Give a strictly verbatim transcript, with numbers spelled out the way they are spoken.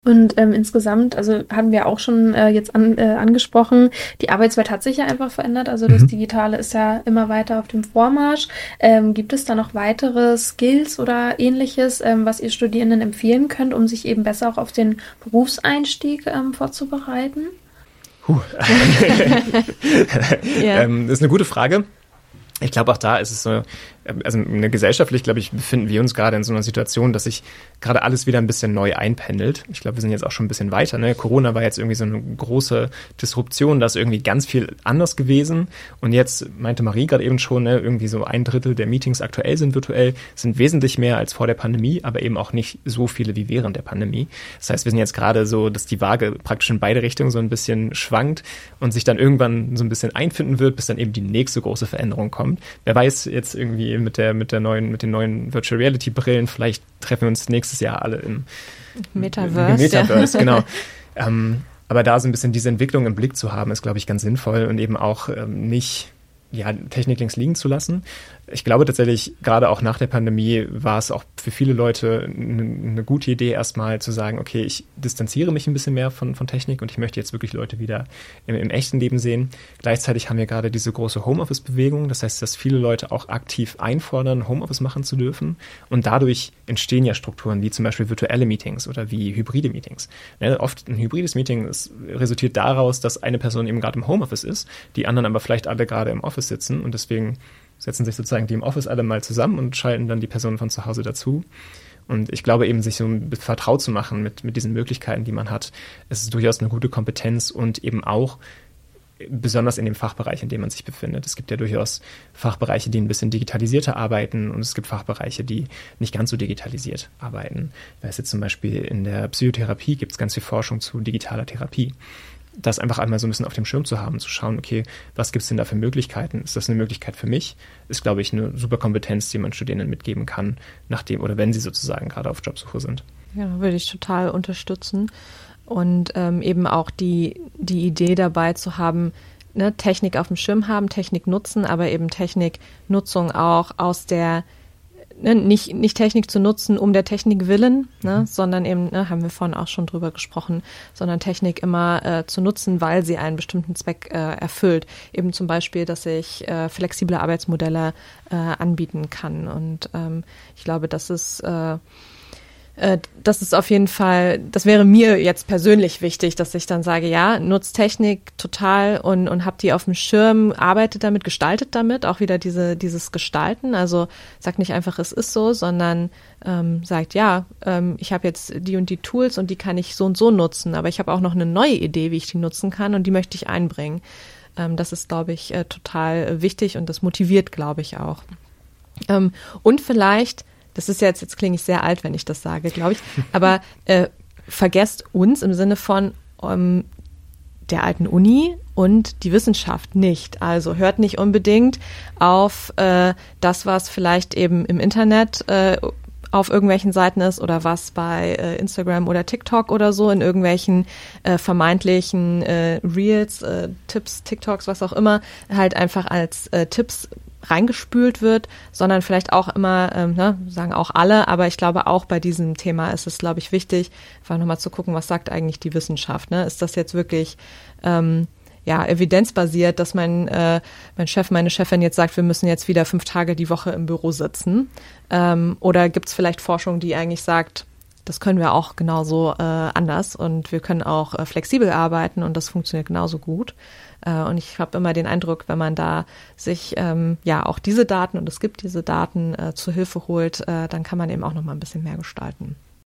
Und ähm, insgesamt, also haben wir auch schon äh, jetzt an, äh, angesprochen, die Arbeitswelt hat sich ja einfach verändert. Also das Mhm. Digitale ist ja immer weiter auf dem Vormarsch. Ähm, gibt es da noch weitere Skills oder ähnliches, ähm, was ihr Studierenden empfehlen könnt, um sich eben besser auch auf den Berufseinstieg ähm, vorzubereiten? Puh. Ja. ähm, das ist eine gute Frage. Ich glaube, auch da ist es so, also eine gesellschaftlich, glaube ich, befinden wir uns gerade in so einer Situation, dass sich gerade alles wieder ein bisschen neu einpendelt. Ich glaube, wir sind jetzt auch schon ein bisschen weiter. Ne? Corona war jetzt irgendwie so eine große Disruption, da ist irgendwie ganz viel anders gewesen. Und jetzt meinte Marie gerade eben schon, ne, irgendwie so ein Drittel der Meetings aktuell sind virtuell, sind wesentlich mehr als vor der Pandemie, aber eben auch nicht so viele wie während der Pandemie. Das heißt, wir sind jetzt gerade so, dass die Waage praktisch in beide Richtungen so ein bisschen schwankt und sich dann irgendwann so ein bisschen einfinden wird, bis dann eben die nächste große Veränderung kommt. Wer weiß jetzt irgendwie mit der, mit der neuen, mit den neuen Virtual Reality Brillen, vielleicht treffen wir uns nächstes Jahr alle im Metaverse. Im Metaverse, ja. Genau. ähm, aber da so ein bisschen diese Entwicklung im Blick zu haben, ist, glaube ich, ganz sinnvoll und eben auch ähm, nicht ja, Technik links liegen zu lassen. Ich glaube tatsächlich, gerade auch nach der Pandemie war es auch für viele Leute eine, eine gute Idee, erstmal zu sagen, okay, ich distanziere mich ein bisschen mehr von, von Technik und ich möchte jetzt wirklich Leute wieder im, im echten Leben sehen. Gleichzeitig haben wir gerade diese große Homeoffice-Bewegung. Das heißt, dass viele Leute auch aktiv einfordern, Homeoffice machen zu dürfen. Und dadurch entstehen ja Strukturen wie zum Beispiel virtuelle Meetings oder wie hybride Meetings. Ja, oft ein hybrides Meeting ist, resultiert daraus, dass eine Person eben gerade im Homeoffice ist, die anderen aber vielleicht alle gerade im Office sitzen und deswegen setzen sich sozusagen die im Office alle mal zusammen und schalten dann die Personen von zu Hause dazu. Und ich glaube eben, sich so vertraut zu machen mit, mit diesen Möglichkeiten, die man hat, ist durchaus eine gute Kompetenz und eben auch besonders in dem Fachbereich, in dem man sich befindet. Es gibt ja durchaus Fachbereiche, die ein bisschen digitalisierter arbeiten und es gibt Fachbereiche, die nicht ganz so digitalisiert arbeiten. Ich weiß jetzt zum Beispiel, in der Psychotherapie gibt es ganz viel Forschung zu digitaler Therapie. Das einfach einmal so ein bisschen auf dem Schirm zu haben, zu schauen, okay, was gibt es denn da für Möglichkeiten? Ist das eine Möglichkeit für mich? Ist, glaube ich, eine super Kompetenz, die man Studierenden mitgeben kann, nachdem oder wenn sie sozusagen gerade auf Jobsuche sind. Ja, würde ich total unterstützen. Und ähm, eben auch die, die Idee dabei zu haben, ne, Technik auf dem Schirm haben, Technik nutzen, aber eben Techniknutzung auch aus der Ne, nicht, nicht Technik zu nutzen um der Technik willen, ne, mhm. sondern eben, ne, haben wir vorhin auch schon drüber gesprochen, sondern Technik immer äh, zu nutzen, weil sie einen bestimmten Zweck äh, erfüllt. Eben zum Beispiel, dass ich äh, flexible Arbeitsmodelle äh, anbieten kann. Und ähm, ich glaube, das ist äh, das ist auf jeden Fall, das wäre mir jetzt persönlich wichtig, dass ich dann sage, ja, nutzt Technik total und, und habt die auf dem Schirm, arbeitet damit, gestaltet damit, auch wieder diese, dieses Gestalten. Also sagt nicht einfach, es ist so, sondern ähm, sagt, ja, ähm, ich habe jetzt die und die Tools und die kann ich so und so nutzen, aber ich habe auch noch eine neue Idee, wie ich die nutzen kann und die möchte ich einbringen. Ähm, das ist, glaube ich, äh, total wichtig und das motiviert, glaube ich, auch. Ähm, und vielleicht Das ist jetzt, jetzt klinge ich sehr alt, wenn ich das sage, glaube ich. Aber äh, vergesst uns im Sinne von ähm, der alten Uni und die Wissenschaft nicht. Also hört nicht unbedingt auf äh, das, was vielleicht eben im Internet äh, auf irgendwelchen Seiten ist oder was bei äh, Instagram oder TikTok oder so in irgendwelchen äh, vermeintlichen äh, Reels, äh, Tipps, TikToks, was auch immer, halt einfach als äh, Tipps reingespült wird, sondern vielleicht auch immer, ähm, ne, sagen auch alle, aber ich glaube auch bei diesem Thema ist es, glaube ich, wichtig, einfach nochmal zu gucken, was sagt eigentlich die Wissenschaft, ne? Ist das jetzt wirklich ähm, ja, evidenzbasiert, dass mein, äh, mein Chef, meine Chefin jetzt sagt, wir müssen jetzt wieder fünf Tage die Woche im Büro sitzen? Ähm, oder gibt es vielleicht Forschung, die eigentlich sagt, das können wir auch genauso äh, anders und wir können auch äh, flexibel arbeiten und das funktioniert genauso gut. Äh, und ich habe immer den Eindruck, wenn man da sich ähm, ja auch diese Daten, und es gibt diese Daten, äh, zur Hilfe holt, äh, dann kann man eben auch noch mal ein bisschen mehr gestalten.